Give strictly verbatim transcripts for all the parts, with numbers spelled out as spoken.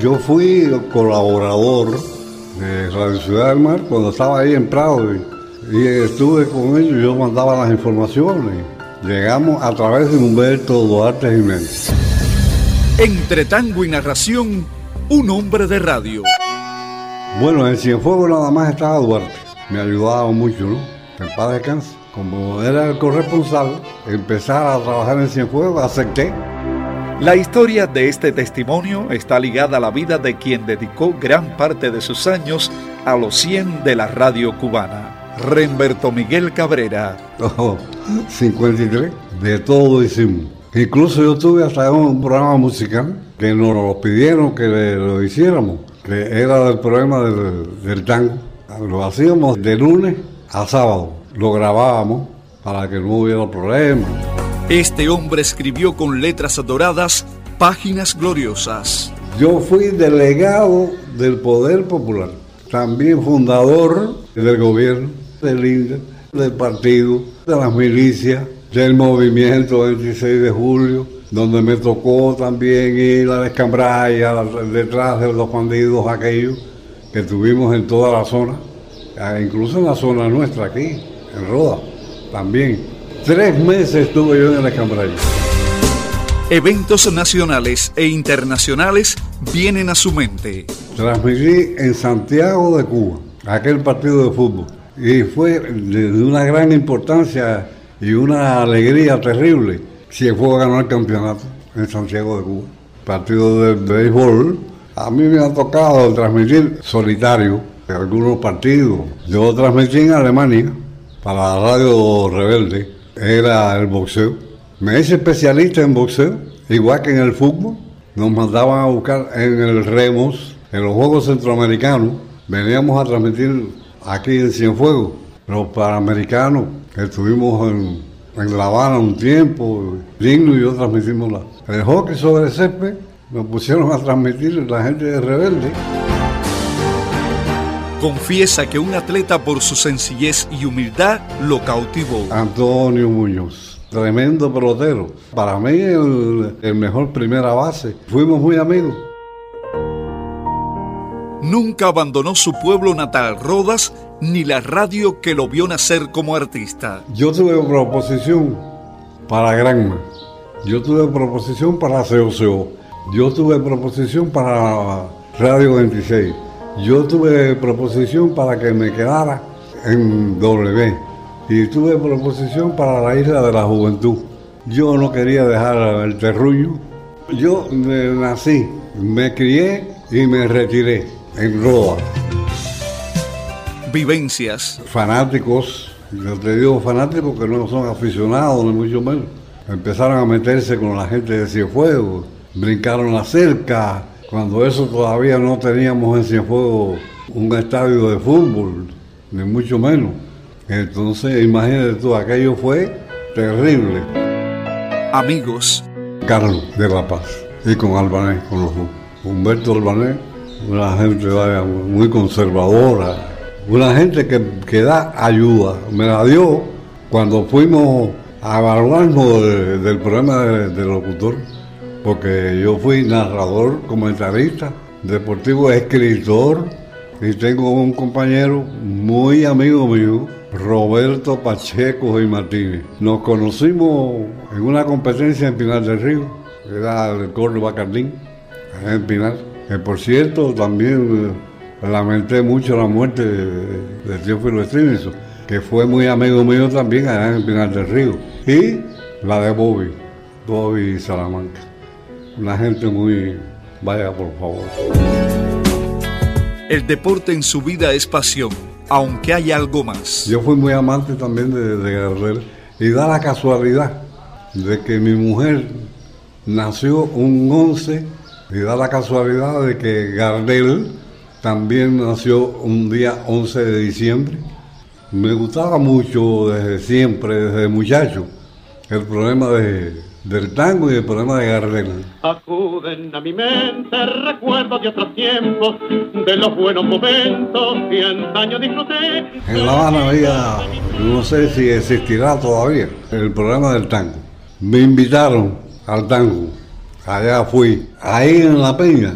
Yo fui colaborador de Radio Ciudad del Mar cuando estaba ahí en Prado y, y estuve con ellos, yo mandaba las informaciones. Llegamos a través de Humberto Duarte Jiménez. Entre tango y narración, un hombre de radio. Bueno, en Cienfuegos nada más estaba Duarte, me ayudaba mucho, ¿no? En paz descanse. Como era el corresponsal, empezar a trabajar en Cienfuegos, acepté. La historia de este testimonio está ligada a la vida de quien dedicó gran parte de sus años a los cien de la radio cubana, Remberto Miguel Cabrera. Oh, cincuenta y tres, de todo hicimos. Incluso yo tuve hasta un programa musical que nos lo pidieron que lo hiciéramos, que era el programa del, del tango. Lo hacíamos de lunes a sábado, lo grabábamos para que no hubiera problema. Este hombre escribió con letras doradas páginas gloriosas. Yo fui delegado del Poder Popular, también fundador del gobierno, del I N D E, del partido, de las milicias, del movimiento veintiséis de julio, donde me tocó también ir a la escambralla, detrás de los bandidos aquellos que tuvimos en toda la zona, incluso en la zona nuestra aquí, en Roda, también. Tres meses estuve yo en la escambralla. Eventos nacionales e internacionales vienen a su mente. Transmití en Santiago de Cuba aquel partido de fútbol y fue de una gran importancia y una alegría terrible. Cienfuegos ganó el campeonato en Santiago de Cuba. Partido de, de béisbol. A mí me ha tocado transmitir solitario algunos partidos. Yo transmití en Alemania para la Radio Rebelde. Era el boxeo. Me hice especialista en boxeo, igual que en el fútbol. Nos mandaban a buscar en el Remos, en los Juegos Centroamericanos. Veníamos a transmitir aquí en Cienfuegos, los Panamericanos, que estuvimos en, en La Habana un tiempo. Digno y yo transmitimos la. El hockey sobre césped nos pusieron a transmitir la gente de Rebelde. Confiesa que un atleta por su sencillez y humildad lo cautivó. Antonio Muñoz, tremendo pelotero. Para mí el, el mejor primera base. Fuimos muy amigos. Nunca abandonó su pueblo natal, Rodas, ni la radio que lo vio nacer como artista. Yo tuve proposición para Granma. Yo tuve proposición para C O C O. Yo tuve proposición para Radio veintiséis. Yo tuve proposición para que me quedara en W y tuve proposición para la Isla de la Juventud. Yo no quería dejar el terruño. Yo me nací, me crié y me retiré en Roda. Vivencias. Fanáticos, yo te digo fanáticos que no son aficionados ni mucho menos. Empezaron a meterse con la gente de Cienfuegos, brincaron la cerca. Cuando eso todavía no teníamos en Cienfuegos un estadio de fútbol, ni mucho menos. Entonces, imagínate tú, aquello fue terrible. Amigos. Carlos de La Paz y con Albanés, con los dos. Humberto Albanés, una gente vaya, muy conservadora, una gente que, que da ayuda. Me la dio cuando fuimos a evaluarnos de, del programa de, de locutor. Porque yo fui narrador, comentarista, deportivo, escritor, y tengo un compañero muy amigo mío, Roberto Pacheco y Martínez. Nos conocimos en una competencia en Pinar del Río, que era el Córdoba Cardín, allá en Pinar. Que por cierto, también eh, lamenté mucho la muerte de, de, de Teófilo Stevenson, que fue muy amigo mío también allá en Pinar del Río. Y la de Bobby, Bobby Salamanca. Una gente muy... Vaya, por favor. El deporte en su vida es pasión, aunque hay algo más. Yo fui muy amante también de, de Gardel. Y da la casualidad de que mi mujer nació un once, y da la casualidad de que Gardel también nació un día once de diciembre. Me gustaba mucho desde siempre, desde muchacho, el problema de... del tango y el problema de Gardel. Acuden a mi mente recuerdos de otros tiempos, de los buenos momentos que antaño disfruté. En La Habana había, no sé si existirá todavía, el programa del tango. Me invitaron al tango, allá fui. Ahí en La Peña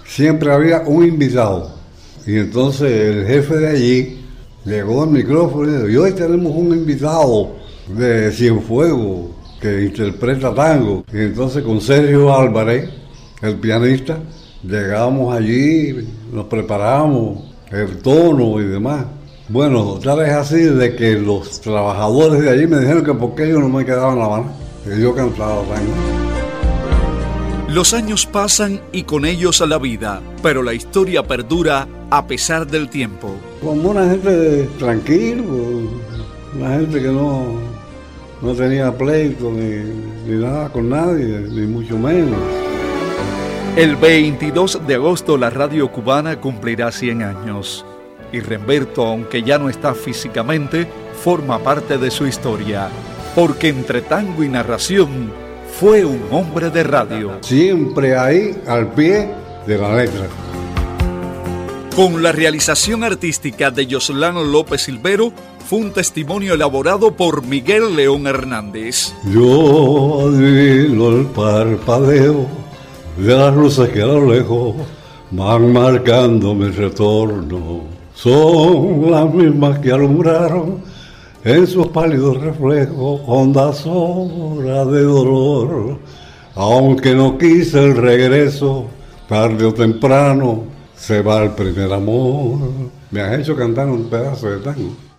siempre había un invitado. Y entonces el jefe de allí llegó al micrófono y dijo, y hoy tenemos un invitado de Cienfuegos que interpreta tango. Y entonces con Sergio Álvarez, el pianista, llegamos allí, nos preparamos, el tono y demás. Bueno, tal es así de que los trabajadores de allí me dijeron que por qué yo no me quedaba en La Habana, que yo cantaba tango. Los años pasan y con ellos la vida, pero la historia perdura a pesar del tiempo. Como una gente tranquila, una gente que no, no tenía pleito ni, ni nada con nadie, ni mucho menos. El veintidós de agosto la radio cubana cumplirá cien años. Y Remberto, aunque ya no está físicamente, forma parte de su historia. Porque entre tango y narración, fue un hombre de radio. Siempre ahí, al pie de la letra. Con la realización artística de Yoslano López Silvero, fue un testimonio elaborado por Miguel León Hernández. Yo adivino el parpadeo de las luces que a lo lejos van marcando mi retorno. Son las mismas que alumbraron en sus pálidos reflejos hondas horas de dolor. Aunque no quise el regreso, tarde o temprano se va el primer amor. Me has hecho cantar un pedazo de tango.